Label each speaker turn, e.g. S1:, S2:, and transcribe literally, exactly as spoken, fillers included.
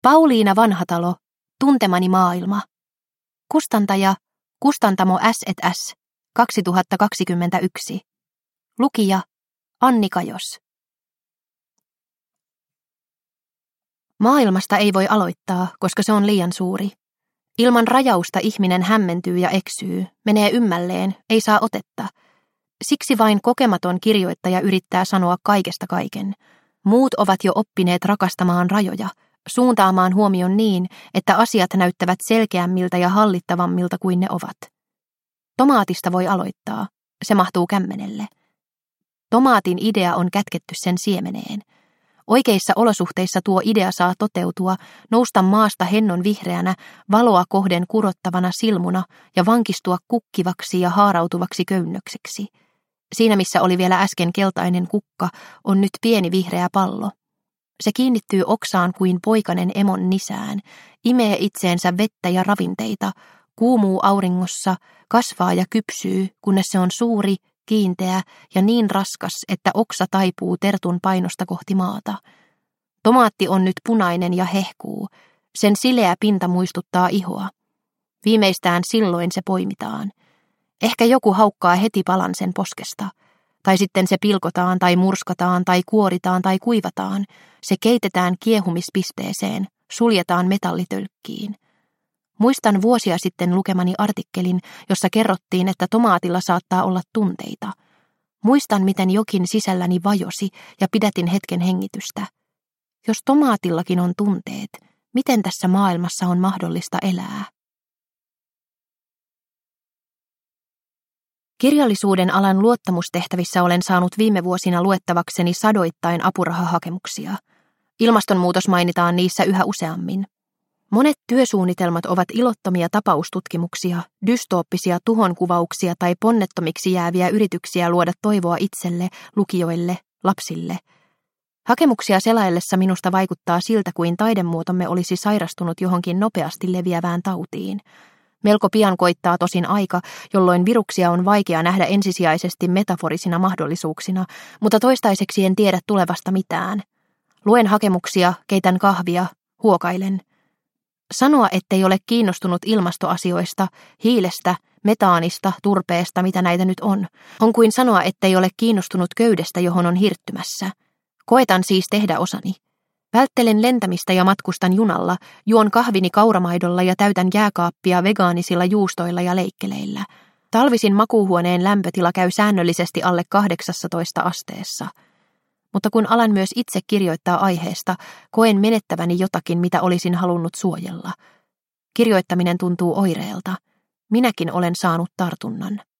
S1: Pauliina Vanhatalo, Tuntemani maailma. Kustantaja Kustantamo S and S kaksituhattakaksikymmentäyksi. Lukija Anni Kajos. Maailmasta ei voi aloittaa, koska se on liian suuri. Ilman rajausta ihminen hämmentyy ja eksyy, menee ymmälleen, ei saa otetta. Siksi vain kokematon kirjoittaja yrittää sanoa kaikesta kaiken. Muut ovat jo oppineet rakastamaan rajoja, suuntaamaan huomion niin, että asiat näyttävät selkeämmiltä ja hallittavammilta kuin ne ovat. Tomaatista voi aloittaa, se mahtuu kämmenelle. Tomaatin idea on kätketty sen siemeneen. Oikeissa olosuhteissa tuo idea saa toteutua, nousta maasta hennon vihreänä, valoa kohden kurottavana silmuna ja vankistua kukkivaksi ja haarautuvaksi köynnökseksi. Siinä missä oli vielä äsken keltainen kukka, on nyt pieni vihreä pallo. Se kiinnittyy oksaan kuin poikanen emon nisään, imee itseensä vettä ja ravinteita, kuumuu auringossa, kasvaa ja kypsyy, kunnes se on suuri, kiinteä ja niin raskas, että oksa taipuu tertun painosta kohti maata. Tomaatti on nyt punainen ja hehkuu. Sen sileä pinta muistuttaa ihoa. Viimeistään silloin se poimitaan. Ehkä joku haukkaa heti palan sen poskesta. Tai sitten se pilkotaan tai murskataan tai kuoritaan tai kuivataan. Se keitetään kiehumispisteeseen, suljetaan metallitölkkiin. Muistan vuosia sitten lukemani artikkelin, jossa kerrottiin, että tomaatilla saattaa olla tunteita. Muistan, miten jokin sisälläni vajosi ja pidätin hetken hengitystä. Jos tomaatillakin on tunteet, miten tässä maailmassa on mahdollista elää? Kirjallisuuden alan luottamustehtävissä olen saanut viime vuosina luettavakseni sadoittain apurahahakemuksia. Ilmastonmuutos mainitaan niissä yhä useammin. Monet työsuunnitelmat ovat ilottomia tapaustutkimuksia, dystooppisia tuhonkuvauksia tai ponnettomiksi jääviä yrityksiä luoda toivoa itselle, lukijoille, lapsille. Hakemuksia selaillessa minusta vaikuttaa siltä, kuin taidemuotomme olisi sairastunut johonkin nopeasti leviävään tautiin. Melko pian koittaa tosin aika, jolloin viruksia on vaikea nähdä ensisijaisesti metaforisina mahdollisuuksina, mutta toistaiseksi en tiedä tulevasta mitään. Luen hakemuksia, keitän kahvia, huokailen. Sanoa, ettei ole kiinnostunut ilmastoasioista, hiilestä, metaanista, turpeesta, mitä näitä nyt on, on kuin sanoa, ettei ole kiinnostunut köydestä, johon on hirttymässä. Koetan siis tehdä osani. Välttelen lentämistä ja matkustan junalla, juon kahvini kauramaidolla ja täytän jääkaappia vegaanisilla juustoilla ja leikkeleillä. Talvisin makuuhuoneen lämpötila käy säännöllisesti alle kahdeksastatoista asteessa. Mutta kun alan myös itse kirjoittaa aiheesta, koen menettäväni jotakin, mitä olisin halunnut suojella. Kirjoittaminen tuntuu oireelta. Minäkin olen saanut tartunnan.